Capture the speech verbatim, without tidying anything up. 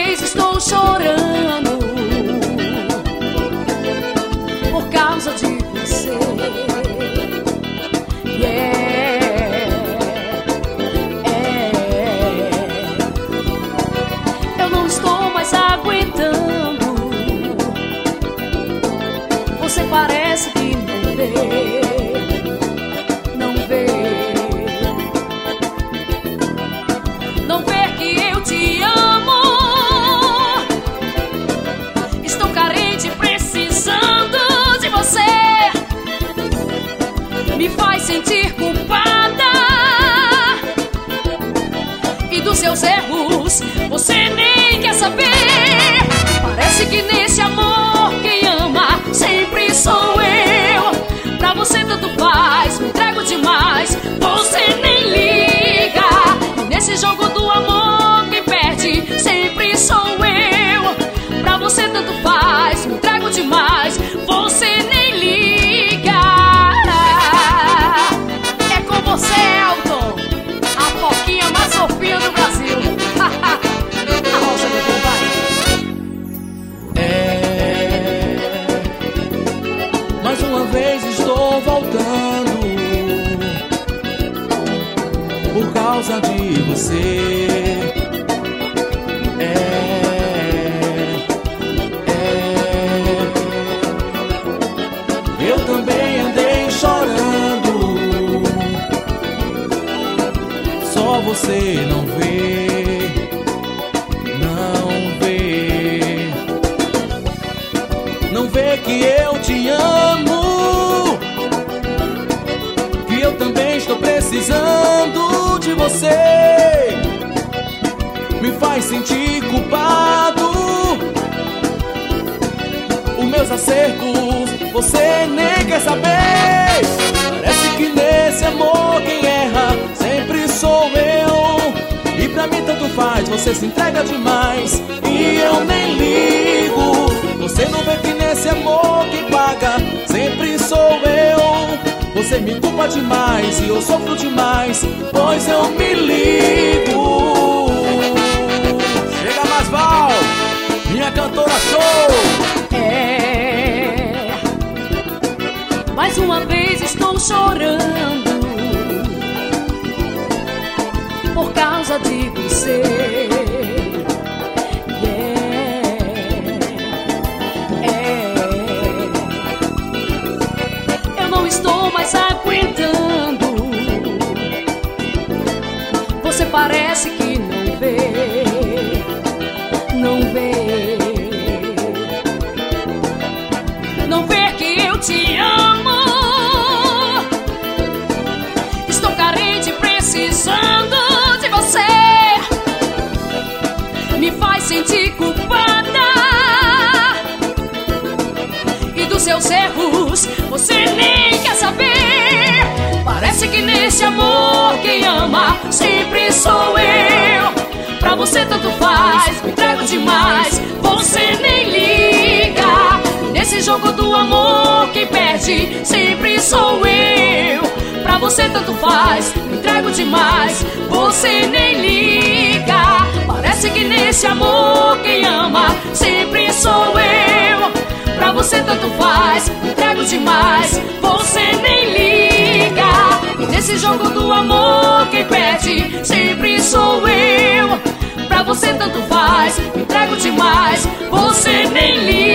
vez estou chorando por causa de você. Yeah, é. Eu não estou mais aguentando. Você parece que não vê, não vê, não vê que eu te amo. Estou carente, precisando de você. Me faz sentir culpada, e dos seus erros você nem quer saber. Parece que nesse amor quem ama sempre sou eu. Pra você tanto faz, me entrego demais, você nem liga. E nesse jogo do amor quem perde sempre sou eu. Pra você tanto faz, me entrego demais, você nem liga. É com você, Elton, a foquinha mais fofinha do Brasil. A rosa do Bombai. É, mais uma vez estou voltando por causa de você. É, é, eu também andei chorando, só você não vê, não vê, não vê que eu te amo, que eu também estou precisando de você. Me faz sentir culpado, os meus acertos você nem quer saber. Parece que nesse amor quem erra sempre sou eu. E pra mim tanto faz, você se entrega demais e eu nem ligo. Você não vê que nesse amor quem paga sempre sou eu. Você me culpa demais e eu sofro demais, pois eu me ligo. Chega mais, Val, minha cantora show. É, mais uma vez estou chorando por causa de você. Yeah, é, eu não estou mais aguentando. Você parece que não vê, não vê, não vê que eu te amo. Estou carente, precisando de você. Me faz sentir culpada, e dos seus erros você nem quer saber. Parece que nesse amor quem ama sempre sou eu. Pra você tanto faz, me entrego demais, você nem liga. Nesse jogo do amor quem perde sempre sou eu. Pra você tanto faz, me entrego demais, você nem liga. Parece que nesse amor quem ama sempre sou eu. Pra você tanto faz, me entrego demais, você nem liga. E nesse jogo do amor quem perde sempre sou eu. Pra você tanto faz, me entrego demais, você nem liga.